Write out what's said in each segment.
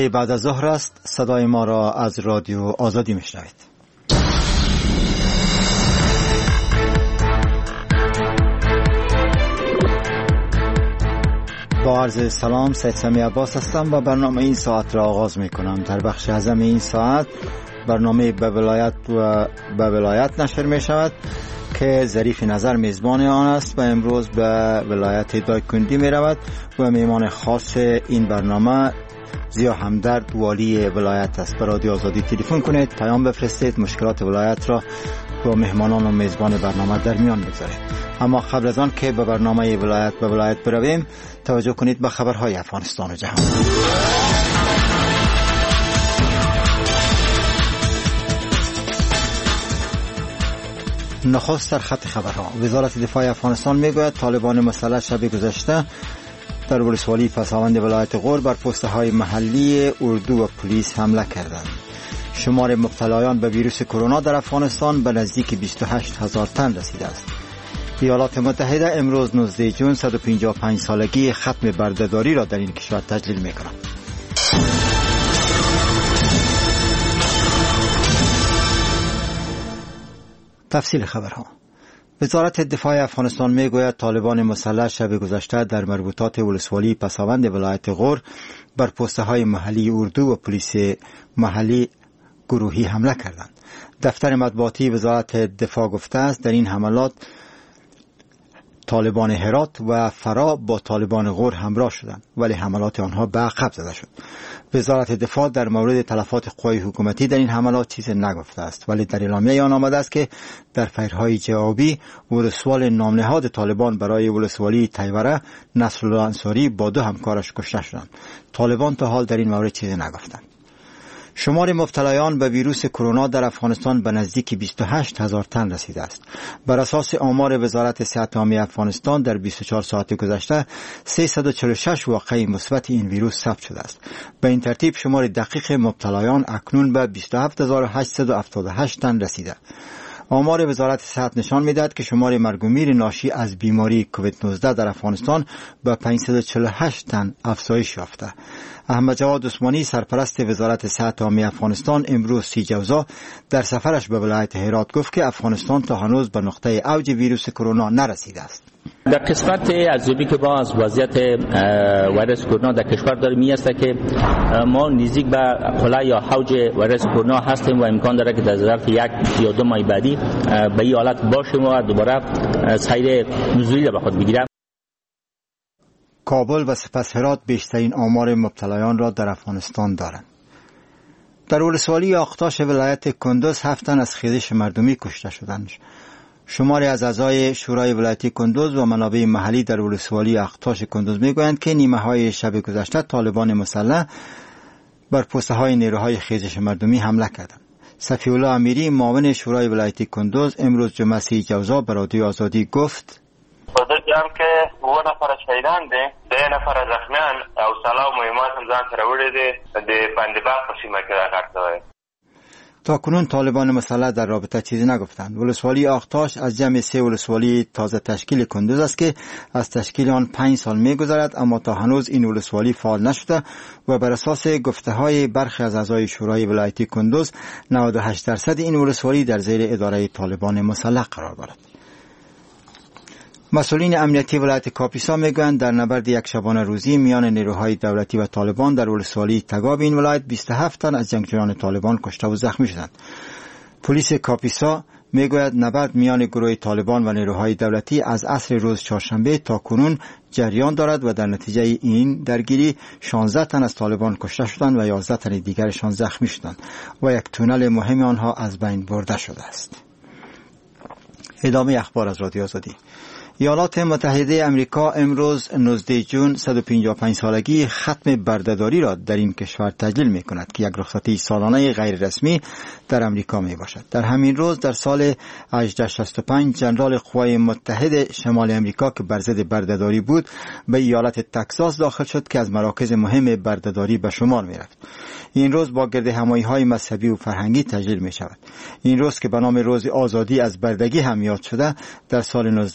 11 بعد از ظهر است. صدای ما را از رادیو آزادی میشنوید. با عرض سلام، سید سمی عباس هستم و برنامه این ساعت را آغاز می کنم. در بخش اعظم این ساعت برنامه به ولایت نشر می شود که ظریف نظر میزبان آن است و امروز به ولایت دایکنډي می رود و میهمان خاص این برنامه زیا همدرد والی ولایت است. به رادیو آزادی تلفن کنید، پیام بفرستید، مشکلات ولایت را با مهمانان و میزبان برنامه در میان بگذارید. اما قبل از آن که به برنامه ولایت به ولایت برویم، توجه کنید به خبرهای افغانستان و جهان. نخست در خط خبرها. وزارت دفاع افغانستان میگوید طالبان مسلح شب گذشته در ولسوالی پساوند ولایت غور بر پست‌های محلی اردو و پلیس حمله کردند. شمار مبتلایان به ویروس کرونا در افغانستان به نزدیک 28,000 تن رسیده است. ایالات متحده امروز 19 جون 155 سالگی ختم بردهداری را در این کشور تجلیل می‌کند. تفصیل خبرها. وزارت دفاع افغانستان میگوید طالبان مسلح شب گذشته در مربوطات ولسوالی پساوند ولایت غور بر پست‌های محلی اردو و پلیس محلی گروهی حمله کردند. دفتر مطبوعاتی وزارت دفاع گفته است در این حملات طالبان هرات و فرا با طالبان غور همراه شدند، ولی حملات آنها به عقب زده شد. وزارت دفاع در مورد تلفات قوای حکومتی در این حملات چیزی نگفته است، ولی در اعلامیه آن آمده است که در فیرهای جوابی ولسوال نامنهاد طالبان برای ولسوالی تیوره نصرالله انصاری با 2 همکارش کشته شدند. طالبان تا حال در این مورد چیزی نگفتند. شمار مبتلایان به ویروس کرونا در افغانستان به نزدیک 28,000 تن رسیده است. بر اساس آمار وزارت صحت عامه افغانستان در 24 ساعت گذشته 346 واقعه مثبت این ویروس ثبت شده است. به این ترتیب شمار دقیق مبتلایان اکنون به 27878 تن رسیده. آمار وزارت صحت نشان می‌دهد که شمار مرگ و میر ناشی از بیماری کووید 19 در افغانستان به 548 تن افزایش یافته. احمد جواد عثمانی سرپرست وزارت صحت عامه افغانستان امروز 30 جوزا در سفرش به ولایت هرات گفت که افغانستان تا هنوز به نقطه اوج ویروس کرونا نرسیده است. در قسمت ارزیابی که با از وضعیت ویروس کرونا در کشور داریم این است که ما نزدیک به قله یا اوج ویروس کرونا هستیم و امکان داره که در ظرف 1 یا 2 ماه بعدی به این حالت باشیم و دوباره سیر نزولی را به خود بگیره. کابل و سپس هرات بیشترین آمار مبتلایان را در افغانستان دارند. در ولسوالی آختاش ولایت کندوز 7 تن از خیزش مردمی کشته شدند. شماری از اعضای شورای ولایتی کندوز و منابع محلی در ولسوالی آختاش کندوز میگویند که نیمه های شب گذشته طالبان مسلح بر پست‌های نیروهای خیزش مردمی حمله کردند. صفی الله امیری معاون شورای ولایتی کندوز امروز جمعه 30 جوزا به رادیو آزادی گفت هم که 2 نفر شهیدان دي، 2 نفر زخمیان او سلا و مهمات هم ځان سره وړي دي د بندباغ په سیمه کې راغلی. تا کنون طالبان مسلح در رابطه چیزی نگفتند. ولسوالی آختاش از جمع 3 ولسوالی تازه تشکیل کندوز است که از تشکیل آن 5 سال می‌گذرد، اما تا هنوز این ولسوالی فعال نشده و بر اساس گفته‌های برخی از اعضای شورای ولایتی کندوز 98% این ولسوالی در زیر اداره طالبان مسلح قرار دارد. مسئولین امنیتی ولایت کاپیسا میگویند در نبرد یک شبانه روزی میان نیروهای دولتی و طالبان در ولسوالی تگاب این ولایت 27 تن از جنگجویان طالبان کشته و زخمی شدند. پلیس کاپیسا میگوید نبرد میان گروه طالبان و نیروهای دولتی از عصر روز چهارشنبه تا کنون جریان دارد و در نتیجه این درگیری 16 تن از طالبان کشته شدند و 11 تن دیگرشان زخمی شدند و یک تونل مهم آنها از بین برده شده است. ادامه اخبار از رادیو آزادی. ایالات متحده امریکا امروز 19 جون 155 سالگی ختم بردهداری را در این کشور تجلیل می کند که یک رخصتی سالانه غیر رسمی در امریکا می باشد. در همین روز در سال 1865 جنرال قوای متحده شمال امریکا که بر ضد بردهداری بود به ایالت تگزاس داخل شد که از مراکز مهم بردهداری به شمار می رفت. این روز با گرد همایی‌های مذهبی و فرهنگی تجلیل می شود. این روز که به نام روز آزادی از بردگی هم یاد شده در سال 1980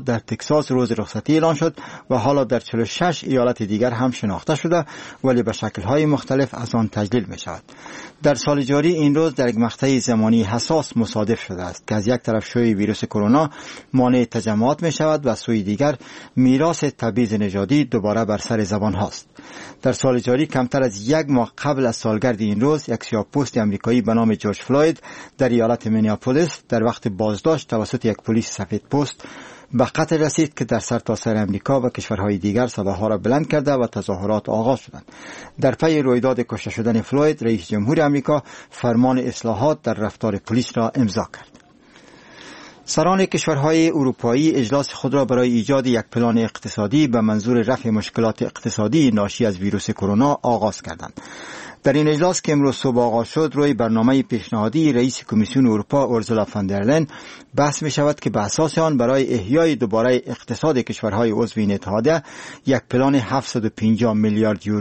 در تگزاس روز رخصتی اعلان شد و حالا در 46 ایالت دیگر هم شناخته شده، ولی به شکل‌های مختلف از آن تجلیل می شود. در سال جاری این روز در یک مقطع زمانی حساس مصادف شده است که از یک طرف شیوع ویروس کرونا مانع تجمعات می شود و سوی دیگر میراث تبعیض نژادی دوباره بر سر زبان هاست. در سال جاری کمتر از یک ماه قبل از سالگرد این روز، یک سیاه‌پوست آمریکایی به نام جورج فلوید در ایالت مینیاپولیس در وقت بازداشت توسط یک پلیس سفیدپوست به قتل رسید که در سرتاسر امریکا و کشورهای دیگر صداها را بلند کرده و تظاهرات آغاز شدند. در پی رویداد کشته شدن فلوید، رئیس جمهور امریکا فرمان اصلاحات در رفتار پلیس را امضا کرد. سران کشورهای اروپایی اجلاس خود را برای ایجاد یک پلان اقتصادی به منظور رفع مشکلات اقتصادی ناشی از ویروس کرونا آغاز کردند. در این اجلاس که امروز صبح آغاز شد، روی برنامه پیشنهادی رئیس کمیسیون اروپا اورسولا فان در لین بحث می شود که به اساس آن برای احیای دوباره اقتصاد کشورهای عضو این اتحادیه یک پلان 750 میلیارد یورو